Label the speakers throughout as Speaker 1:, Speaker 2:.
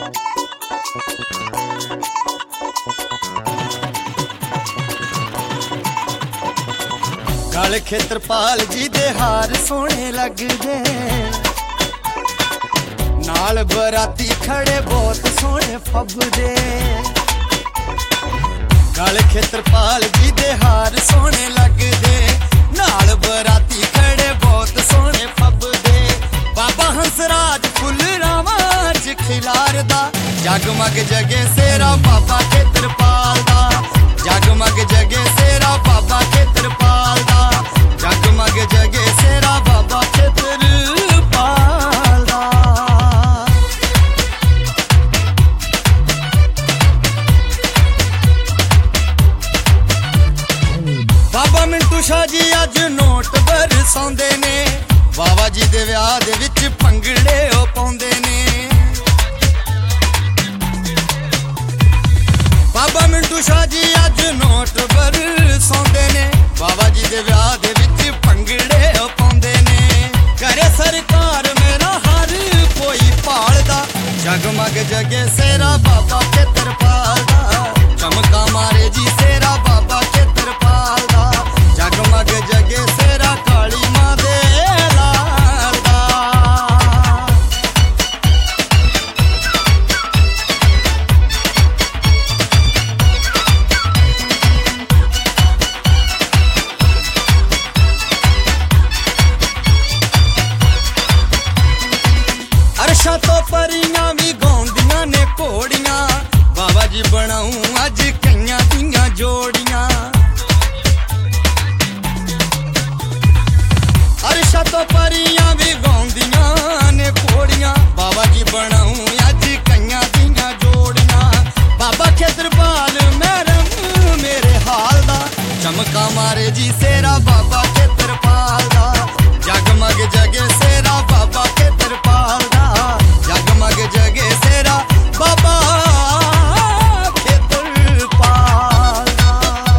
Speaker 1: गल खेतरपाल जी दे हार सोहने लगदे, नाल बराती खड़े बहुत सोहने फबदे। गल खेतरपाल जी दे हार सोहने लगदे, नाल बराती खड़े बहुत सोहने फबदे। बाबा हंसराज फुल रावां च खिलारदा, जगमग जगे सेरा बाबा खेतरपाल दा। जगमग जगे सेरा बाबा खेतरपाल दा, जगमग जगे सेरा बाबा खेतरपाल दा। बाबा मिंटू शाह जी अज नोट बरसाउंदे ने, बाबा जी दे विआह दे विच भंगड़े ओ पाउंदे ने। बाबा मिंटू शाह जी अज नोट बरसाउंदे ने, बाबा जी दे विआह दे विच भंगड़े ओ पाउंदे ने। करे सरकार मेरा हर कोई भालदा, जगमग जगे सेरा बाबा खेतरपाल दा। चमका मारे जी सेरा बाबा खेतरपाल दा, जगमग जगे सेरा काली मां दे लाल दा। अरशा तो परियां भी गाउंदियां ने घोड़ियां, बाबा जी बनाऊं अज कईयां दियां जोड़ियां। अरशा तो परियां भी गाउंदियां ने घोड़ियां, बाबा जी बनाऊं अज कईयां दियां जोड़ियां। बाबा खेतरपाल मैरम मेरे हाल दा, चमका मारे जी सेरा बाबा खेतरपाल दा। जगमग जगे सेरा बाबा खेतरपाल दा, जगमग जगे सेरा बाबा खेतरपाल दा।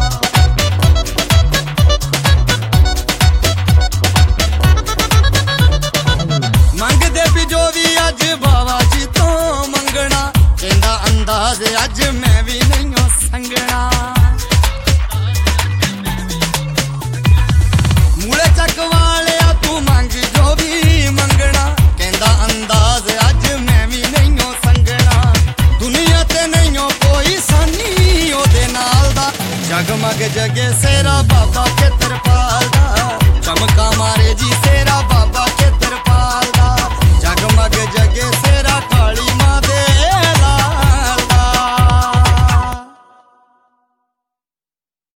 Speaker 1: मंगदे भी जो भी अज बाबा जी तो मंगना, कहंदा अंदाज अज मैं भी नहीं हो संगना। मूले चक वालिया तू मंग जो भी मंगना, कहंदा अंदाज अज मैं भी नहीं हो संगना। दुनिया ते नहीं हो कोई सानी ओदे नाल दा, जगमग जगे से